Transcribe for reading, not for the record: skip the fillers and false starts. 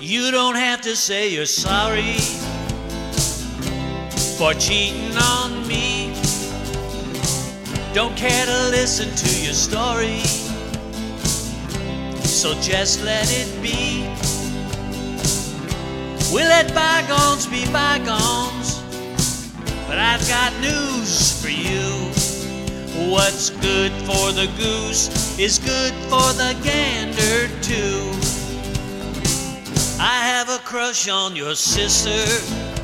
You don't have to say you're sorry for cheating on me. Don't care to listen to your story, so just let it be. We'll let bygones be bygones, but I've got news for you. What's good for the goose is good for the gander too. I have a crush on your sister.